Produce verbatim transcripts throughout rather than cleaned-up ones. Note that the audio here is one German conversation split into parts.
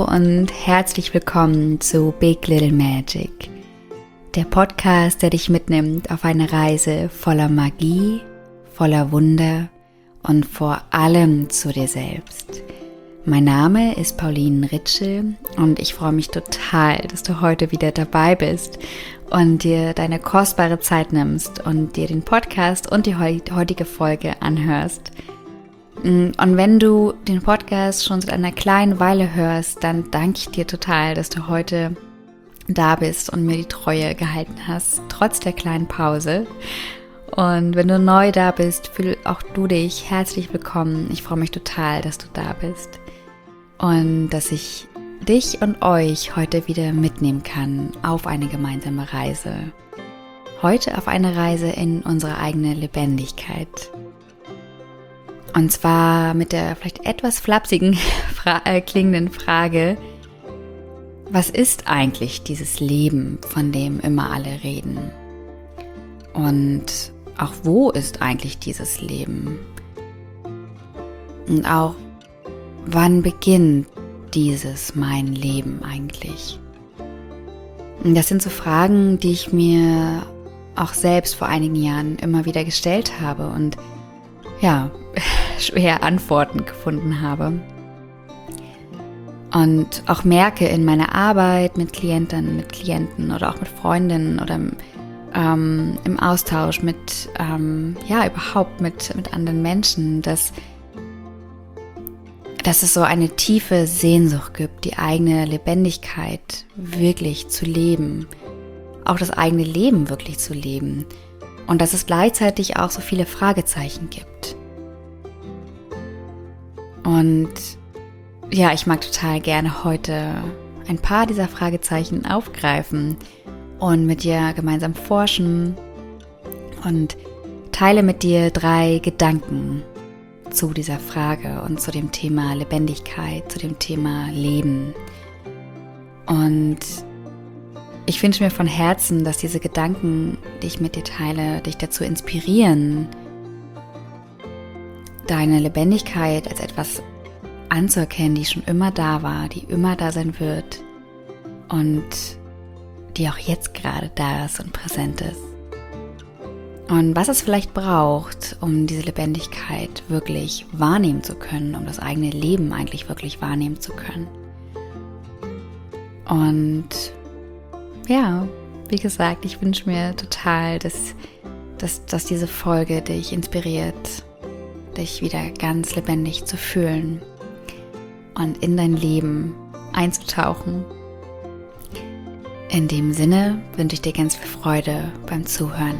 und herzlich willkommen zu Big Little Magic, der Podcast, der dich mitnimmt auf eine Reise voller Magie, voller Wunder und vor allem zu dir selbst. Mein Name ist Pauline Ritschel und ich freue mich total, dass du heute wieder dabei bist und dir deine kostbare Zeit nimmst und dir den Podcast und die heutige Folge anhörst. Und wenn du den Podcast schon seit einer kleinen Weile hörst, dann danke ich dir total, dass du heute da bist und mir die Treue gehalten hast, trotz der kleinen Pause. Und wenn du neu da bist, fühl auch du dich herzlich willkommen. Ich freue mich total, dass du da bist und dass ich dich und euch heute wieder mitnehmen kann auf eine gemeinsame Reise. Heute auf eine Reise in unsere eigene Lebendigkeit. Und zwar mit der vielleicht etwas flapsigen fra- äh, klingenden Frage: Was ist eigentlich dieses Leben, von dem immer alle reden? Und auch wo ist eigentlich dieses Leben? Und auch wann beginnt dieses mein Leben eigentlich? Und das sind so Fragen, die ich mir auch selbst vor einigen Jahren immer wieder gestellt habe und ja, schwer Antworten gefunden habe. Und auch merke in meiner Arbeit mit Klientinnen, mit Klienten oder auch mit Freundinnen oder ähm, im Austausch mit, ähm, ja, überhaupt mit, mit anderen Menschen, dass, dass es so eine tiefe Sehnsucht gibt, die eigene Lebendigkeit wirklich zu leben, auch das eigene Leben wirklich zu leben. Und dass es gleichzeitig auch so viele Fragezeichen gibt. Und ja, ich mag total gerne heute ein paar dieser Fragezeichen aufgreifen und mit dir gemeinsam forschen und teile mit dir drei Gedanken zu dieser Frage und zu dem Thema Lebendigkeit, zu dem Thema Leben. Und ich wünsche mir von Herzen, dass diese Gedanken, die ich mit dir teile, dich dazu inspirieren, deine Lebendigkeit als etwas anzuerkennen, die schon immer da war, die immer da sein wird und die auch jetzt gerade da ist und präsent ist. Und was es vielleicht braucht, um diese Lebendigkeit wirklich wahrnehmen zu können, um das eigene Leben eigentlich wirklich wahrnehmen zu können. Und ja, wie gesagt, ich wünsche mir total, dass, dass, dass diese Folge dich inspiriert, dich wieder ganz lebendig zu fühlen und in dein Leben einzutauchen. In dem Sinne wünsche ich dir ganz viel Freude beim Zuhören.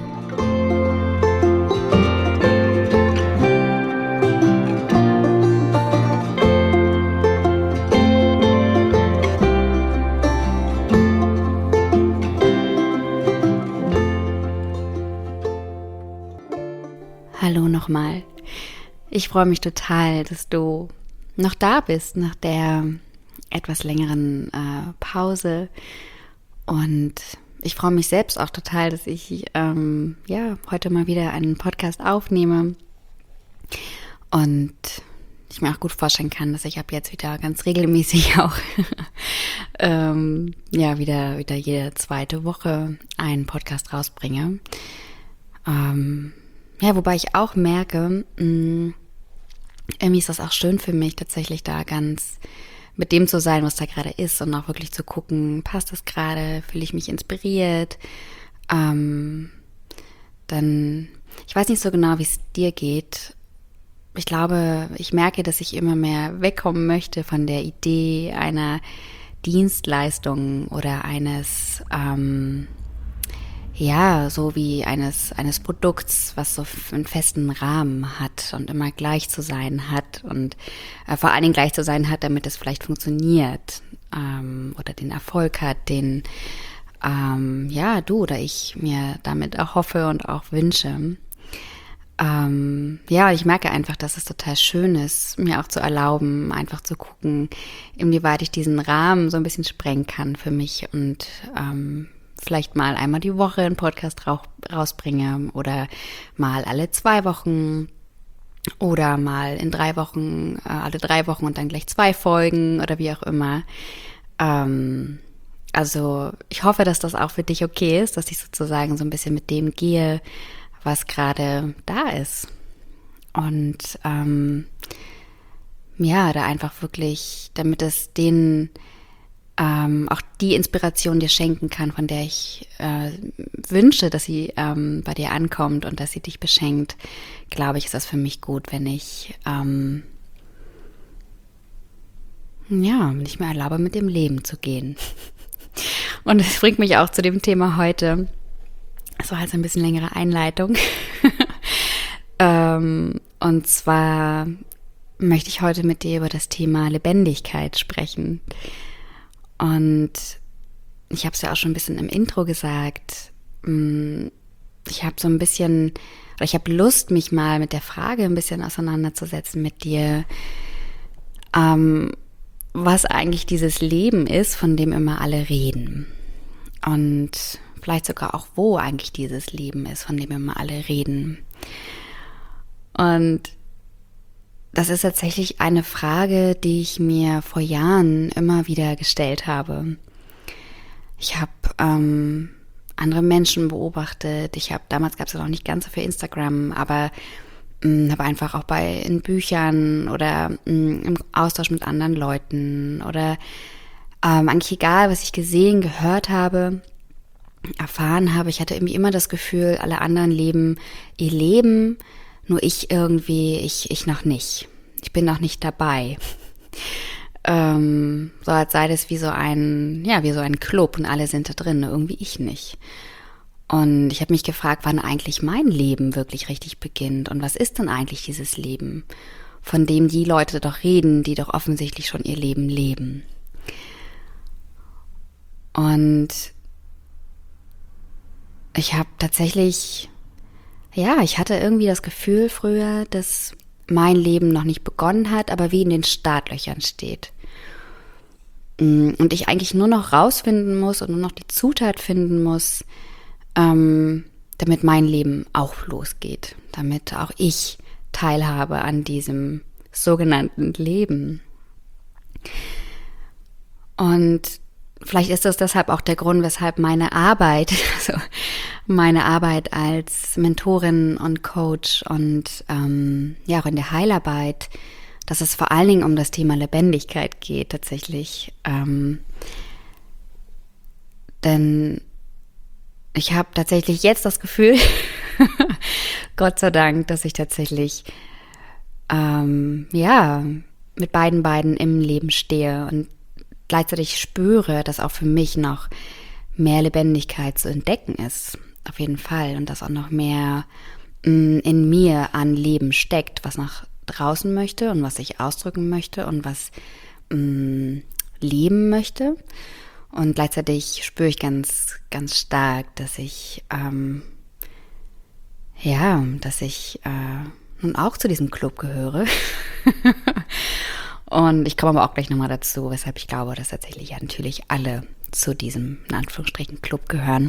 Hallo nochmal. Ich freue mich total, dass du noch da bist nach der etwas längeren äh, Pause. Und ich freue mich selbst auch total, dass ich ähm, ja heute mal wieder einen Podcast aufnehme. Und ich mir auch gut vorstellen kann, dass ich ab jetzt wieder ganz regelmäßig auch ähm, ja wieder, wieder jede zweite Woche einen Podcast rausbringe. Ähm, Ja, wobei ich auch merke, mh, irgendwie ist das auch schön für mich, tatsächlich da ganz mit dem zu sein, was da gerade ist und auch wirklich zu gucken, passt das gerade, fühle ich mich inspiriert, ähm, dann, ich weiß nicht so genau, wie es dir geht. Ich glaube, ich merke, dass ich immer mehr wegkommen möchte von der Idee einer Dienstleistung oder eines, ähm, ja, so wie eines, eines Produkts, was so einen festen Rahmen hat und immer gleich zu sein hat und äh, vor allen Dingen gleich zu sein hat, damit es vielleicht funktioniert ähm, oder den Erfolg hat, den ähm, ja, du oder ich mir damit auch hoffe und auch wünsche. Ähm, ja, ich merke einfach, dass es total schön ist, mir auch zu erlauben, einfach zu gucken, inwieweit ich diesen Rahmen so ein bisschen sprengen kann für mich und ähm, vielleicht mal einmal die Woche einen Podcast rausbringe oder mal alle zwei Wochen oder mal in drei Wochen, äh, alle drei Wochen und dann gleich zwei Folgen oder wie auch immer. Ähm, also ich hoffe, dass das auch für dich okay ist, dass ich sozusagen so ein bisschen mit dem gehe, was gerade da ist. Und ähm, ja, da einfach wirklich, damit es denen ähm, auch die Inspiration dir schenken kann, von der ich äh, wünsche, dass sie ähm, bei dir ankommt und dass sie dich beschenkt, glaube ich, ist das für mich gut, wenn ich ähm, ja, nicht mehr erlaube, mit dem Leben zu gehen. Und das bringt mich auch zu dem Thema heute. Das war jetzt ein bisschen längere Einleitung. ähm, und zwar möchte ich heute mit dir über das Thema Lebendigkeit sprechen. Und ich habe es ja auch schon ein bisschen im Intro gesagt. Ich habe so ein bisschen, oder ich habe Lust, mich mal mit der Frage ein bisschen auseinanderzusetzen mit dir, ähm, was eigentlich dieses Leben ist, von dem immer alle reden. Und vielleicht sogar auch, wo eigentlich dieses Leben ist, von dem immer alle reden. Und das ist tatsächlich eine Frage, die ich mir vor Jahren immer wieder gestellt habe. Ich habe ähm, andere Menschen beobachtet. Ich habe, damals gab es ja noch nicht ganz so viel Instagram, aber ähm, habe einfach auch bei in Büchern oder ähm, im Austausch mit anderen Leuten oder ähm, eigentlich egal, was ich gesehen, gehört habe, erfahren habe. Ich hatte irgendwie immer das Gefühl, alle anderen leben ihr Leben, nur ich irgendwie, ich, ich noch nicht. Ich bin noch nicht dabei. ähm, so als sei das wie so ein, ja, wie so ein Club und alle sind da drin, nur irgendwie ich nicht. Und ich habe mich gefragt, wann eigentlich mein Leben wirklich richtig beginnt und was ist denn eigentlich dieses Leben, von dem die Leute doch reden, die doch offensichtlich schon ihr Leben leben. Und ich habe tatsächlich, ja, ich hatte irgendwie das Gefühl früher, dass mein Leben noch nicht begonnen hat, aber wie in den Startlöchern steht. Und ich eigentlich nur noch rausfinden muss und nur noch die Zutat finden muss, ähm, damit mein Leben auch losgeht, damit auch ich teilhabe an diesem sogenannten Leben. Und vielleicht ist das deshalb auch der Grund, weshalb meine Arbeit, also meine Arbeit als Mentorin und Coach und ähm, ja auch in der Heilarbeit, dass es vor allen Dingen um das Thema Lebendigkeit geht tatsächlich. Ähm, denn ich habe tatsächlich jetzt das Gefühl, Gott sei Dank, dass ich tatsächlich ähm, ja mit beiden Beinen im Leben stehe und gleichzeitig spüre, dass auch für mich noch mehr Lebendigkeit zu entdecken ist. Auf jeden Fall. Und dass auch noch mehr mh, in mir an Leben steckt, was nach draußen möchte und was ich ausdrücken möchte und was mh, leben möchte. Und gleichzeitig spüre ich ganz, ganz stark, dass ich, ähm, ja, dass ich äh, nun auch zu diesem Club gehöre. Und ich komme aber auch gleich nochmal dazu, weshalb ich glaube, dass tatsächlich ja natürlich alle zu diesem, in Anführungsstrichen, Club gehören.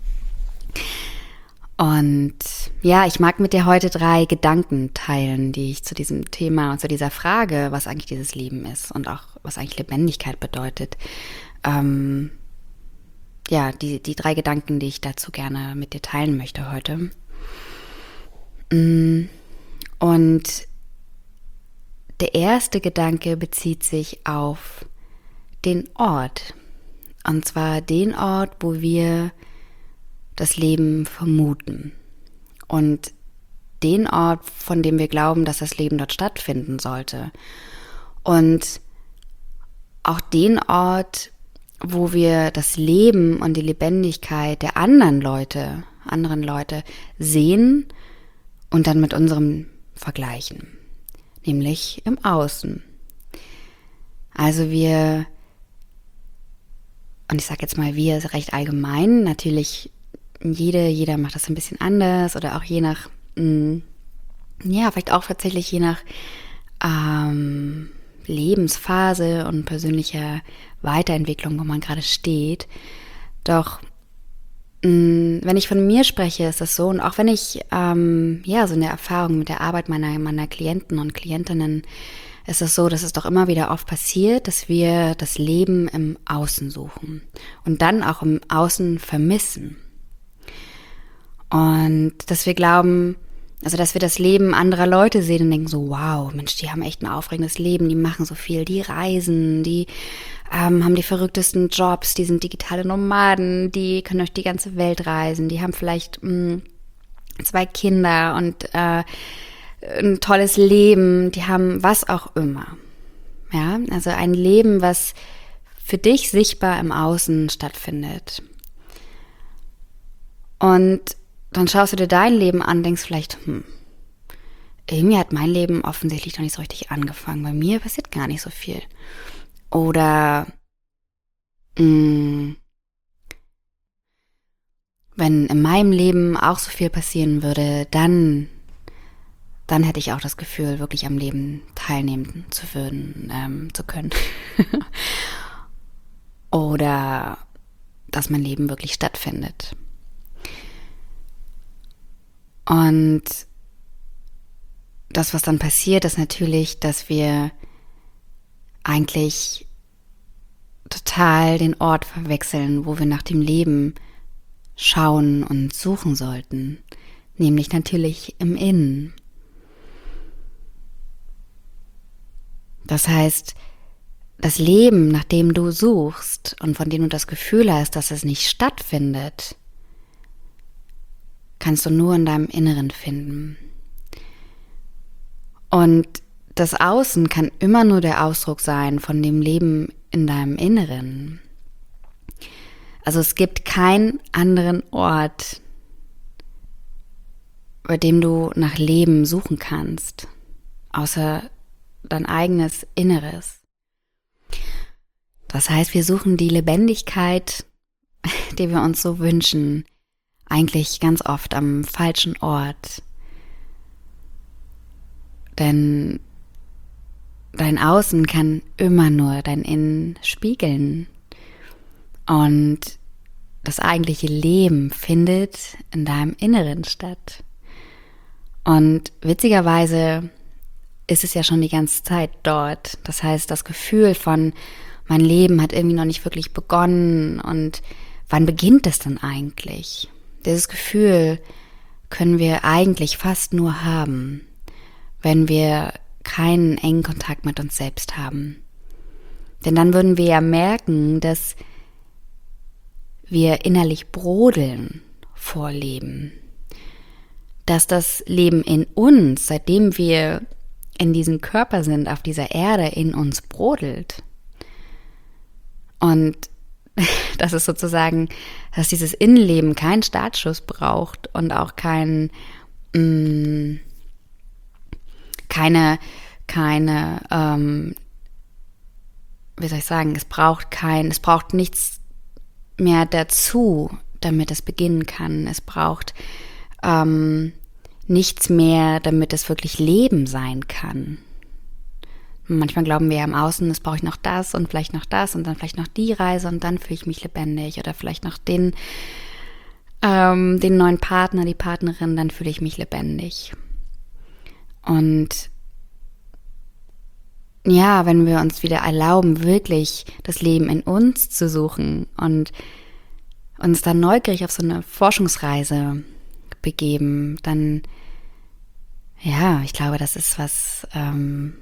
Und ja, ich mag mit dir heute drei Gedanken teilen, die ich zu diesem Thema und zu dieser Frage, was eigentlich dieses Leben ist und auch was eigentlich Lebendigkeit bedeutet, ähm, ja, die, die drei Gedanken, die ich dazu gerne mit dir teilen möchte heute. Und der erste Gedanke bezieht sich auf den Ort. Und zwar den Ort, wo wir das Leben vermuten. Und den Ort, von dem wir glauben, dass das Leben dort stattfinden sollte. Und auch den Ort, wo wir das Leben und die Lebendigkeit der anderen Leute, anderen Leute sehen und dann mit unserem vergleichen. Nämlich im Außen. Also wir, und ich sage jetzt mal wir, ist recht allgemein, natürlich jede, jeder macht das ein bisschen anders oder auch je nach, mh, ja, vielleicht auch tatsächlich je nach ähm, Lebensphase und persönlicher Weiterentwicklung, wo man gerade steht. Doch Wenn ich von mir spreche, ist das so, und auch wenn ich, ähm, ja, so eine Erfahrung mit der Arbeit meiner, meiner Klienten und Klientinnen, ist es so, dass es doch immer wieder oft passiert, dass wir das Leben im Außen suchen und dann auch im Außen vermissen. Und dass wir glauben, also dass wir das Leben anderer Leute sehen und denken so, wow, Mensch, die haben echt ein aufregendes Leben, die machen so viel, die reisen, die ähm, haben die verrücktesten Jobs, die sind digitale Nomaden, die können durch die ganze Welt reisen, die haben vielleicht mh, zwei Kinder und äh, ein tolles Leben, die haben was auch immer. Ja, also ein Leben, was für dich sichtbar im Außen stattfindet. Und dann schaust du dir dein Leben an, denkst vielleicht, hm, irgendwie hat mein Leben offensichtlich noch nicht so richtig angefangen. Bei mir passiert gar nicht so viel. Oder mh, wenn in meinem Leben auch so viel passieren würde, dann, dann hätte ich auch das Gefühl, wirklich am Leben teilnehmen zu, würden, ähm, zu können. Oder dass mein Leben wirklich stattfindet. Und das, was dann passiert, ist natürlich, dass wir eigentlich total den Ort verwechseln, wo wir nach dem Leben schauen und suchen sollten, nämlich natürlich im Innen. Das heißt, das Leben, nach dem du suchst und von dem du das Gefühl hast, dass es nicht stattfindet, kannst du nur in deinem Inneren finden. Und das Außen kann immer nur der Ausdruck sein von dem Leben in deinem Inneren. Also es gibt keinen anderen Ort, bei dem du nach Leben suchen kannst, außer dein eigenes Inneres. Das heißt, wir suchen die Lebendigkeit, die wir uns so wünschen, eigentlich ganz oft am falschen Ort. Denn dein Außen kann immer nur dein Innen spiegeln. Und das eigentliche Leben findet in deinem Inneren statt. Und witzigerweise ist es ja schon die ganze Zeit dort. Das heißt, das Gefühl von, mein Leben hat irgendwie noch nicht wirklich begonnen und wann beginnt es denn eigentlich? Dieses Gefühl können wir eigentlich fast nur haben, wenn wir keinen engen Kontakt mit uns selbst haben. Denn dann würden wir ja merken, dass wir innerlich brodeln vor Leben. Dass das Leben in uns, seitdem wir in diesem Körper sind, auf dieser Erde, in uns brodelt. Und das ist sozusagen, dass dieses Innenleben keinen Startschuss braucht und auch kein, mh, keine, keine, ähm, wie soll ich sagen, es braucht kein, es braucht nichts mehr dazu, damit es beginnen kann. Es braucht ähm, nichts mehr, damit es wirklich Leben sein kann. Manchmal glauben wir ja im Außen, es brauche ich noch das und vielleicht noch das und dann vielleicht noch die Reise und dann fühle ich mich lebendig oder vielleicht noch den, ähm, den neuen Partner, die Partnerin, dann fühle ich mich lebendig. Und ja, wenn wir uns wieder erlauben, wirklich das Leben in uns zu suchen und uns dann neugierig auf so eine Forschungsreise begeben, dann, ja, ich glaube, das ist was, ähm,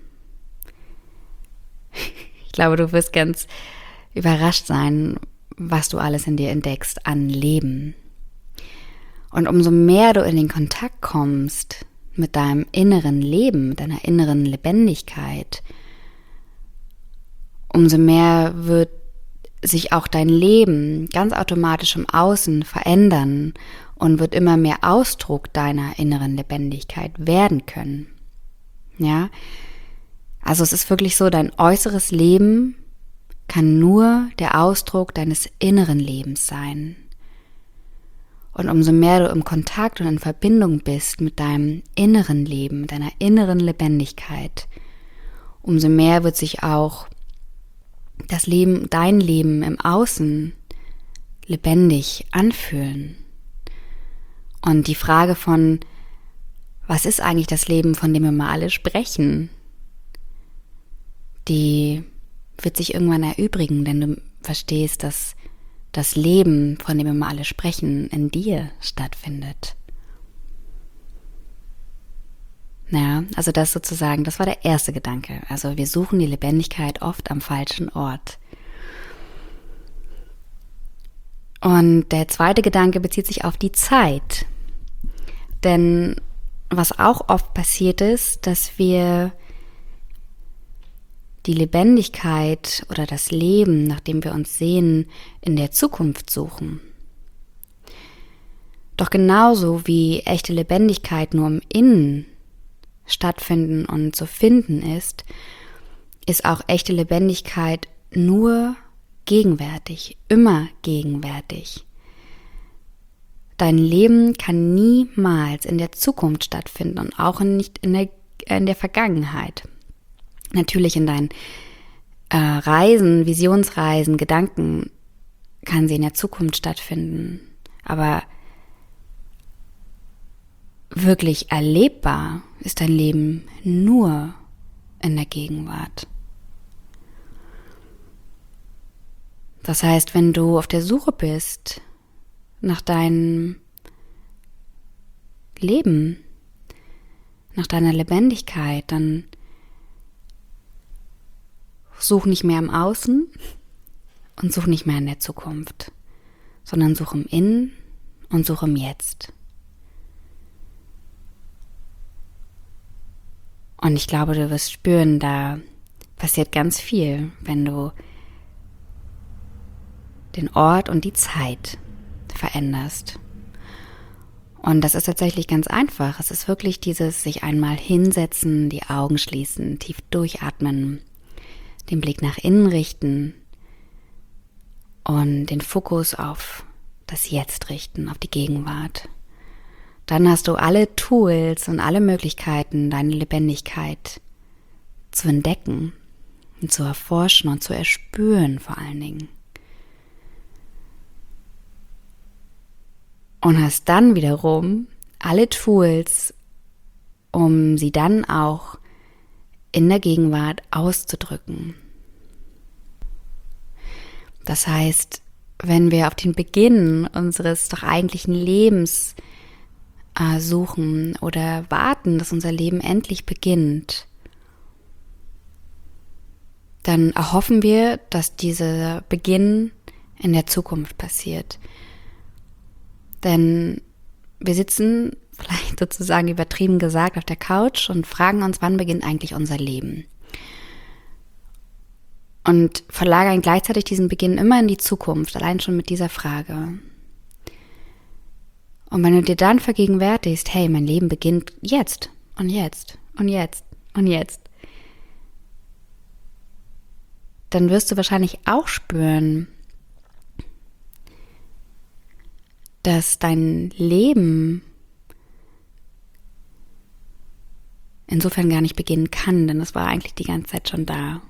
ich glaube, du wirst ganz überrascht sein, was du alles in dir entdeckst an Leben. Und umso mehr du in den Kontakt kommst mit deinem inneren Leben, mit deiner inneren Lebendigkeit, umso mehr wird sich auch dein Leben ganz automatisch im Außen verändern und wird immer mehr Ausdruck deiner inneren Lebendigkeit werden können. Ja, also es ist wirklich so, dein äußeres Leben kann nur der Ausdruck deines inneren Lebens sein. Und umso mehr du im Kontakt und in Verbindung bist mit deinem inneren Leben, mit deiner inneren Lebendigkeit, umso mehr wird sich auch das Leben, dein Leben im Außen lebendig anfühlen. Und die Frage von, was ist eigentlich das Leben, von dem wir mal alle sprechen, die wird sich irgendwann erübrigen, denn du verstehst, dass das Leben, von dem wir mal alle sprechen, in dir stattfindet. Ja, also das sozusagen, das war der erste Gedanke. Also wir suchen die Lebendigkeit oft am falschen Ort. Und der zweite Gedanke bezieht sich auf die Zeit. Denn was auch oft passiert ist, dass wir die Lebendigkeit oder das Leben, nach dem wir uns sehnen, in der Zukunft suchen. Doch genauso wie echte Lebendigkeit nur im Innen stattfinden und zu finden ist, ist auch echte Lebendigkeit nur gegenwärtig, immer gegenwärtig. Dein Leben kann niemals in der Zukunft stattfinden und auch nicht in der, in der Vergangenheit. Natürlich in deinen äh, Reisen, Visionsreisen, Gedanken kann sie in der Zukunft stattfinden, aber wirklich erlebbar ist dein Leben nur in der Gegenwart. Das heißt, wenn du auf der Suche bist nach deinem Leben, nach deiner Lebendigkeit, dann such nicht mehr im Außen und such nicht mehr in der Zukunft, sondern such im Innen und such im Jetzt. Und ich glaube, du wirst spüren, da passiert ganz viel, wenn du den Ort und die Zeit veränderst. Und das ist tatsächlich ganz einfach. Es ist wirklich dieses sich einmal hinsetzen, die Augen schließen, tief durchatmen, den Blick nach innen richten und den Fokus auf das Jetzt richten, auf die Gegenwart. Dann hast du alle Tools und alle Möglichkeiten, deine Lebendigkeit zu entdecken und zu erforschen und zu erspüren vor allen Dingen. Und hast dann wiederum alle Tools, um sie dann auch in der Gegenwart auszudrücken. Das heißt, wenn wir auf den Beginn unseres doch eigentlichen Lebens äh, suchen oder warten, dass unser Leben endlich beginnt, dann erhoffen wir, dass dieser Beginn in der Zukunft passiert. Denn wir sitzen, vielleicht sozusagen übertrieben gesagt, auf der Couch und fragen uns, wann beginnt eigentlich unser Leben? Und verlagern gleichzeitig diesen Beginn immer in die Zukunft, allein schon mit dieser Frage. Und wenn du dir dann vergegenwärtigst, hey, mein Leben beginnt jetzt und jetzt und jetzt und jetzt, dann wirst du wahrscheinlich auch spüren, dass dein Leben insofern gar nicht beginnen kann, denn es war eigentlich die ganze Zeit schon da.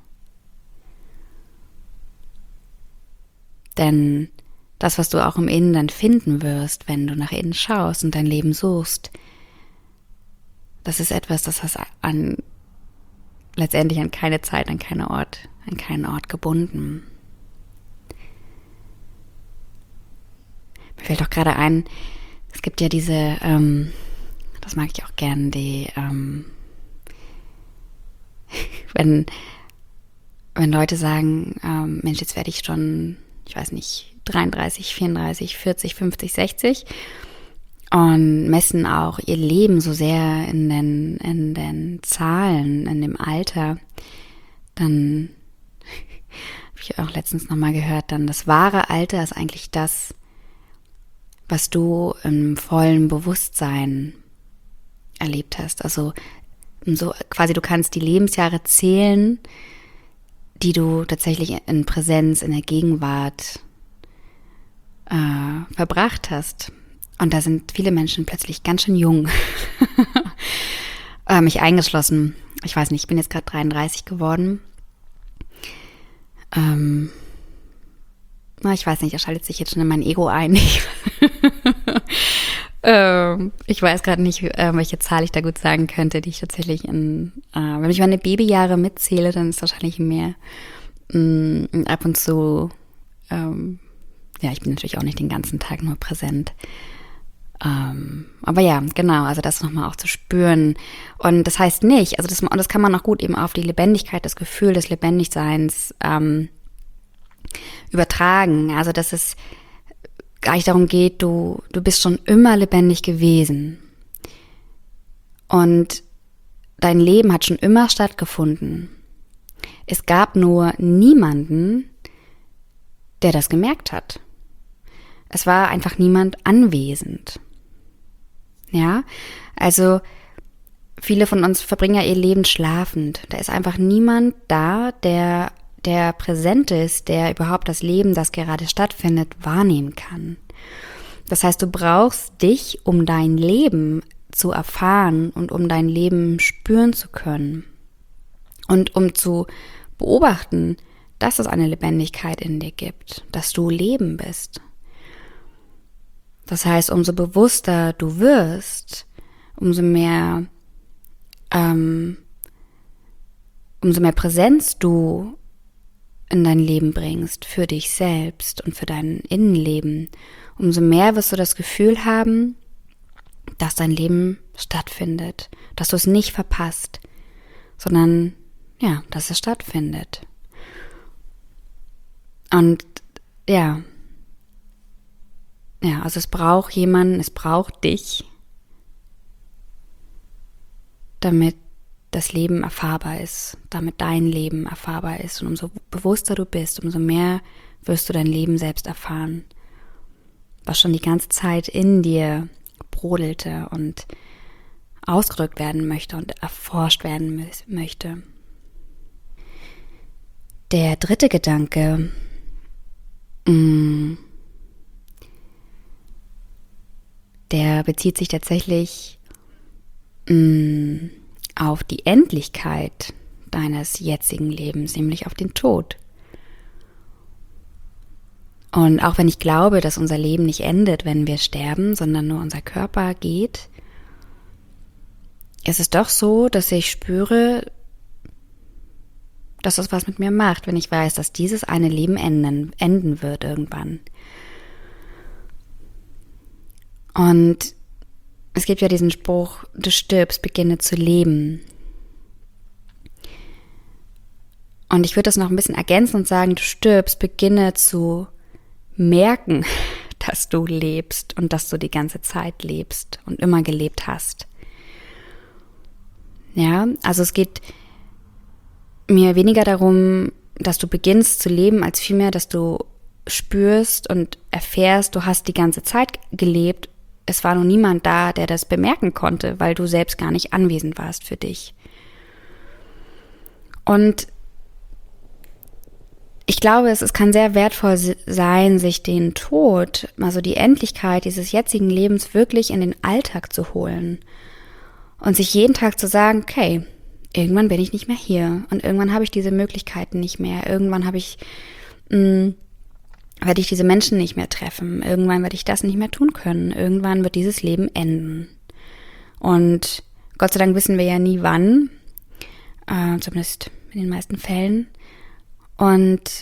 Denn das, was du auch im Innen dann finden wirst, wenn du nach innen schaust und dein Leben suchst, das ist etwas, das hast an letztendlich an keine Zeit, an keinen Ort, an keinen Ort gebunden. Mir fällt auch gerade ein, es gibt ja diese, ähm, das mag ich auch gern, die, ähm, wenn, wenn Leute sagen, ähm, Mensch, jetzt werde ich schon, ich weiß nicht, dreiunddreißig, vierunddreißig, vierzig, fünfzig, sechzig und messen auch ihr Leben so sehr in den, in den Zahlen, in dem Alter, dann habe ich auch letztens nochmal gehört, dann das wahre Alter ist eigentlich das, was du im vollen Bewusstsein erlebt hast. Also so quasi du kannst die Lebensjahre zählen, die du tatsächlich in Präsenz, in der Gegenwart äh, verbracht hast. Und da sind viele Menschen plötzlich ganz schön jung. äh, mich eingeschlossen. Ich weiß nicht, ich bin jetzt gerade dreiunddreißig geworden. Ähm, na, ich weiß nicht, er schaltet sich jetzt schon in mein Ego ein. Ich, ähm, ich weiß gerade nicht, äh, welche Zahl ich da gut sagen könnte, die ich tatsächlich in, äh, wenn ich meine Babyjahre mitzähle, dann ist es wahrscheinlich mehr. Mh, ab und zu, ähm, ja, ich bin natürlich auch nicht den ganzen Tag nur präsent. Ähm, aber ja, genau, also das nochmal auch zu spüren. Und das heißt nicht, also das, und das kann man auch gut eben auf die Lebendigkeit, das Gefühl des Lebendigseins ähm, übertragen. Also dass es gar nicht darum geht, du, du bist schon immer lebendig gewesen. Und dein Leben hat schon immer stattgefunden. Es gab nur niemanden, der das gemerkt hat. Es war einfach niemand anwesend. Ja, also viele von uns verbringen ja ihr Leben schlafend. Da ist einfach niemand da, der, der präsent ist, der überhaupt das Leben, das gerade stattfindet, wahrnehmen kann. Das heißt, du brauchst dich, um dein Leben zu erfahren und um dein Leben spüren zu können. Und um zu beobachten, dass es eine Lebendigkeit in dir gibt, dass du Leben bist. Das heißt, umso bewusster du wirst, umso mehr, ähm, umso mehr Präsenz du in dein Leben bringst, für dich selbst und für dein Innenleben, umso mehr wirst du das Gefühl haben, dass dein Leben stattfindet, dass du es nicht verpasst, sondern ja, dass es stattfindet. Und ja, ja, also es braucht jemanden, es braucht dich, damit das Leben erfahrbar ist, damit dein Leben erfahrbar ist. Und umso bewusster du bist, umso mehr wirst du dein Leben selbst erfahren, was schon die ganze Zeit in dir brodelte und ausgedrückt werden möchte und erforscht werden möchte. Der dritte Gedanke, mh, der bezieht sich tatsächlich mh, auf die Endlichkeit deines jetzigen Lebens, nämlich auf den Tod. Und auch wenn ich glaube, dass unser Leben nicht endet, wenn wir sterben, sondern nur unser Körper geht, ist es doch so, dass ich spüre, dass das was mit mir macht, wenn ich weiß, dass dieses eine Leben enden, enden wird irgendwann. Und es gibt ja diesen Spruch, du stirbst, beginne zu leben. Und ich würde das noch ein bisschen ergänzen und sagen, du stirbst, beginne zu merken, dass du lebst und dass du die ganze Zeit lebst und immer gelebt hast. Ja, also es geht mir weniger darum, dass du beginnst zu leben, als vielmehr, dass du spürst und erfährst, du hast die ganze Zeit gelebt. Es war noch niemand da, der das bemerken konnte, weil du selbst gar nicht anwesend warst für dich. Und ich glaube, es, es kann sehr wertvoll sein, sich den Tod, also die Endlichkeit dieses jetzigen Lebens wirklich in den Alltag zu holen und sich jeden Tag zu sagen, okay, irgendwann bin ich nicht mehr hier und irgendwann habe ich diese Möglichkeiten nicht mehr, irgendwann habe ich, mh, werde ich diese Menschen nicht mehr treffen, irgendwann werde ich das nicht mehr tun können, irgendwann wird dieses Leben enden. Und Gott sei Dank wissen wir ja nie wann, äh, zumindest in den meisten Fällen. Und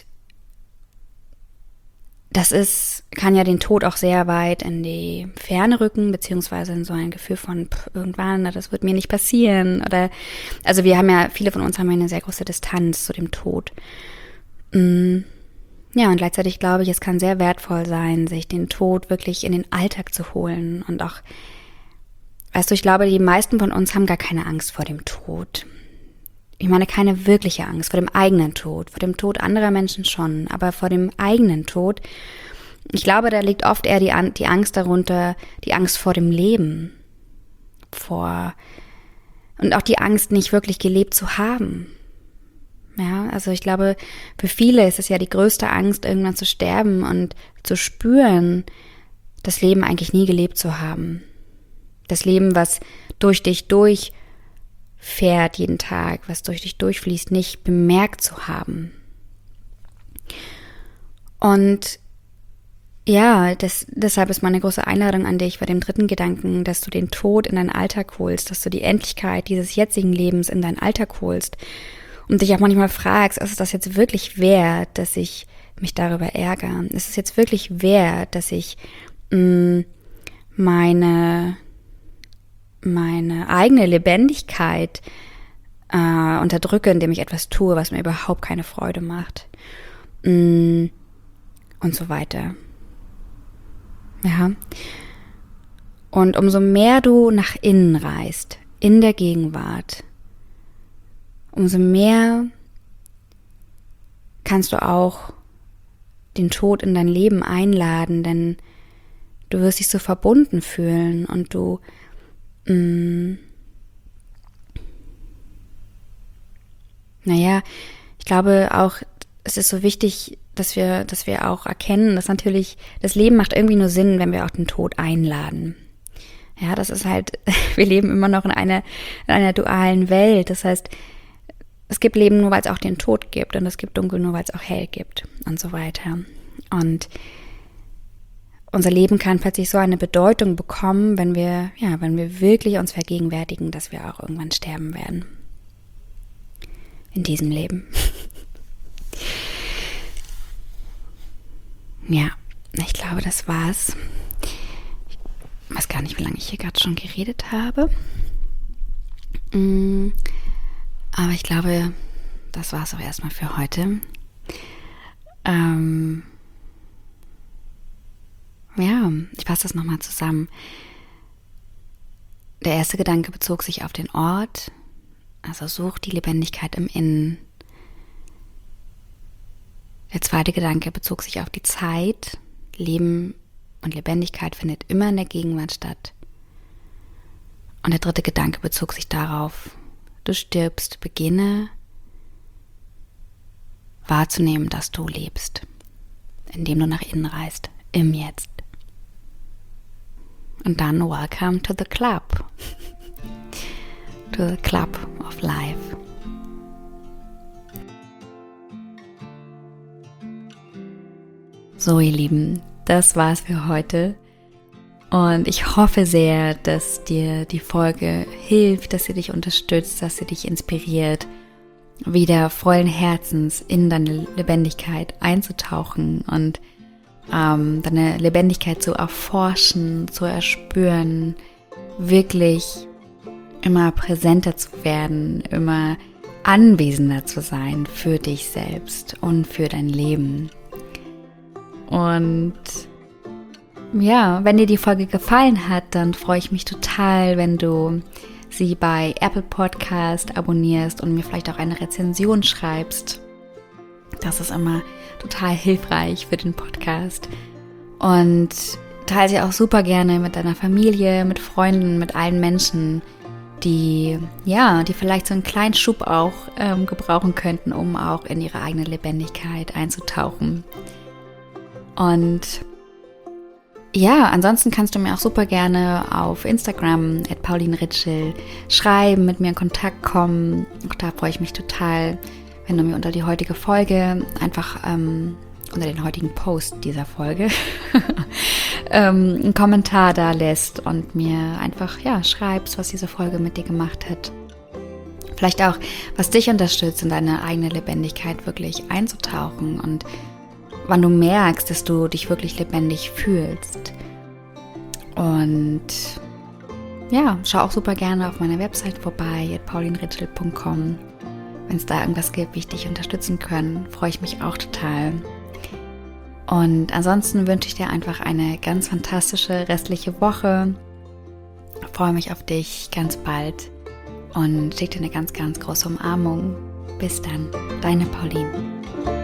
das ist, kann ja den Tod auch sehr weit in die Ferne rücken, beziehungsweise in so ein Gefühl von pff, irgendwann, das wird mir nicht passieren. Oder, also wir haben ja, viele von uns haben eine sehr große Distanz zu dem Tod. Mm, ja, und gleichzeitig glaube ich, es kann sehr wertvoll sein, sich den Tod wirklich in den Alltag zu holen. Und auch, weißt du, ich glaube, die meisten von uns haben gar keine Angst vor dem Tod. Ich meine, keine wirkliche Angst vor dem eigenen Tod, vor dem Tod anderer Menschen schon, aber vor dem eigenen Tod, ich glaube, da liegt oft eher die, die Angst darunter, die Angst vor dem Leben, vor, und auch die Angst, nicht wirklich gelebt zu haben. Ja, also ich glaube, für viele ist es ja die größte Angst, irgendwann zu sterben und zu spüren, das Leben eigentlich nie gelebt zu haben. Das Leben, was durch dich durch fährt jeden Tag, was durch dich durchfließt, nicht bemerkt zu haben. Und ja, das, deshalb ist meine große Einladung an dich bei dem dritten Gedanken, dass du den Tod in deinen Alltag holst, dass du die Endlichkeit dieses jetzigen Lebens in deinen Alltag holst und dich auch manchmal fragst, ist es das jetzt wirklich wert, dass ich mich darüber ärgere? Ist es jetzt wirklich wert, dass ich mh, meine, meine eigene Lebendigkeit äh, unterdrücke, indem ich etwas tue, was mir überhaupt keine Freude macht? Mh, und so weiter. Ja. Und umso mehr du nach innen reist, in der Gegenwart, umso mehr kannst du auch den Tod in dein Leben einladen, denn du wirst dich so verbunden fühlen und du mh, naja, ich glaube auch, es ist so wichtig, dass wir, dass wir auch erkennen, dass natürlich das Leben macht irgendwie nur Sinn, wenn wir auch den Tod einladen. Ja, das ist halt, wir leben immer noch in einer, in einer dualen Welt. Das heißt, es gibt Leben nur, weil es auch den Tod gibt und es gibt Dunkel nur, weil es auch hell gibt und so weiter. Und unser Leben kann plötzlich so eine Bedeutung bekommen, wenn wir, ja, wenn wir wirklich uns vergegenwärtigen, dass wir auch irgendwann sterben werden. In diesem Leben. Ja, ich glaube, das war's. Ich weiß gar nicht, wie lange ich hier gerade schon geredet habe. Aber ich glaube, das war's aber erstmal für heute. Ähm ja, ich fasse das nochmal zusammen. Der erste Gedanke bezog sich auf den Ort. Also such die Lebendigkeit im Innen. Der zweite Gedanke bezog sich auf die Zeit. Leben und Lebendigkeit findet immer in der Gegenwart statt. Und der dritte Gedanke bezog sich darauf, du stirbst, beginne wahrzunehmen, dass du lebst, indem du nach innen reist, im Jetzt. Und dann welcome to the club, to the club of life. So, ihr Lieben, das war's für heute und ich hoffe sehr, dass dir die Folge hilft, dass sie dich unterstützt, dass sie dich inspiriert, wieder vollen Herzens in deine Lebendigkeit einzutauchen und ähm, deine Lebendigkeit zu erforschen, zu erspüren, wirklich immer präsenter zu werden, immer anwesender zu sein für dich selbst und für dein Leben. Und ja, wenn dir die Folge gefallen hat, dann freue ich mich total, wenn du sie bei Apple Podcast abonnierst und mir vielleicht auch eine Rezension schreibst. Das ist immer total hilfreich für den Podcast. Und teile sie auch super gerne mit deiner Familie, mit Freunden, mit allen Menschen, die ja, die vielleicht so einen kleinen Schub auch ähm, gebrauchen könnten, um auch in ihre eigene Lebendigkeit einzutauchen. Und ja, ansonsten kannst du mir auch super gerne auf Instagram at Pauline Ritschl schreiben, mit mir in Kontakt kommen. Auch da freue ich mich total, wenn du mir unter die heutige Folge, einfach ähm, unter den heutigen Post dieser Folge, ähm, einen Kommentar da lässt und mir einfach ja schreibst, was diese Folge mit dir gemacht hat. Vielleicht auch, was dich unterstützt, in deine eigene Lebendigkeit wirklich einzutauchen und wann du merkst, dass du dich wirklich lebendig fühlst. Und ja, schau auch super gerne auf meiner Website vorbei, at pauline ritschl punkt com. Wenn es da irgendwas gibt, wie ich dich unterstützen kann, freue ich mich auch total. Und ansonsten wünsche ich dir einfach eine ganz fantastische restliche Woche. Ich freue mich auf dich ganz bald und schicke dir eine ganz, ganz große Umarmung. Bis dann, deine Pauline.